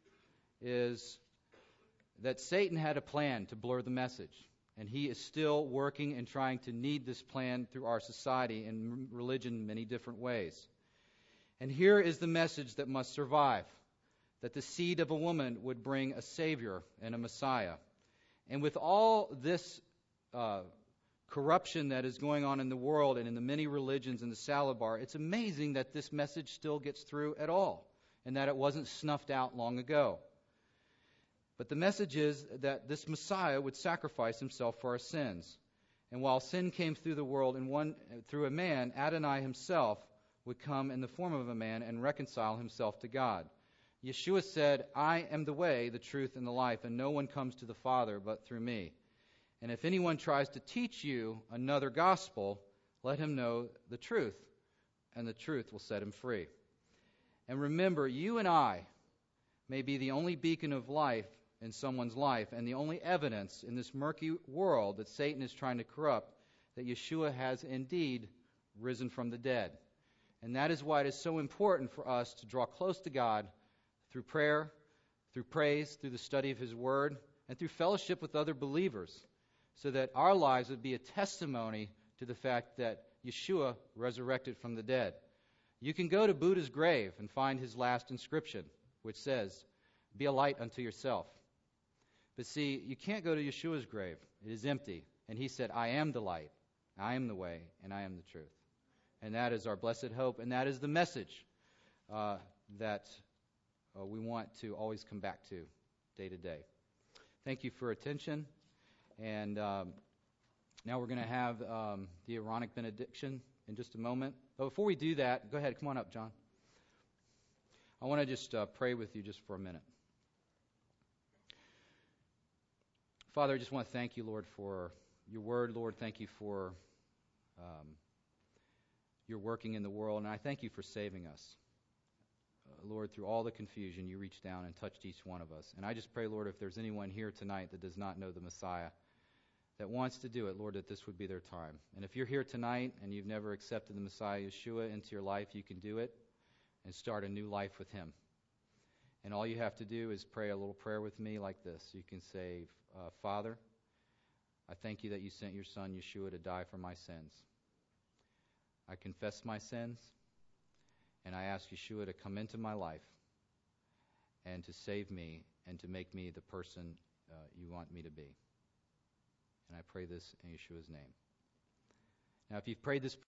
is that Satan had a plan to blur the message. And he is still working and trying to knead this plan through our society and religion in many different ways. And here is the message that must survive, that the seed of a woman would bring a Savior and a Messiah. And with all this uh, corruption that is going on in the world and in the many religions and the salad bar, it's amazing that this message still gets through at all and that it wasn't snuffed out long ago. But the message is that this Messiah would sacrifice himself for our sins. And while sin came through the world in one through a man, Adonai himself would come in the form of a man and reconcile himself to God. Yeshua said, I am the way, the truth, and the life, and no one comes to the Father but through me. And if anyone tries to teach you another gospel, let him know the truth, and the truth will set him free. And remember, you and I may be the only beacon of life in someone's life and the only evidence in this murky world that Satan is trying to corrupt that Yeshua has indeed risen from the dead. And that is why it is so important for us to draw close to God through prayer, through praise, through the study of His Word, and through fellowship with other believers, so that our lives would be a testimony to the fact that Yeshua resurrected from the dead. You can go to Buddha's grave and find his last inscription, which says, be a light unto yourself. But see, you can't go to Yeshua's grave. It is empty. And he said, I am the light, I am the way, and I am the truth. And that is our blessed hope, and that is the message uh, that uh, we want to always come back to day to day. Thank you for attention. And um, now we're going to have um, the Aaronic benediction in just a moment. But before we do that, go ahead, come on up, John. I want to just uh, pray with you just for a minute. Father, I just want to thank you, Lord, for your word. Lord, thank you for um, your working in the world, and I thank you for saving us. uh, Lord, through all the confusion, you reached down and touched each one of us. And I just pray, Lord, if there's anyone here tonight that does not know the Messiah, that wants to do it, Lord, that this would be their time. And if you're here tonight and you've never accepted the Messiah, Yeshua, into your life, you can do it and start a new life with him. And all you have to do is pray a little prayer with me like this. You can say, uh, Father, I thank you that you sent your son, Yeshua, to die for my sins. I confess my sins, and I ask Yeshua to come into my life and to save me and to make me the person uh, you want me to be. And I pray this in Yeshua's name. Now, if you've prayed this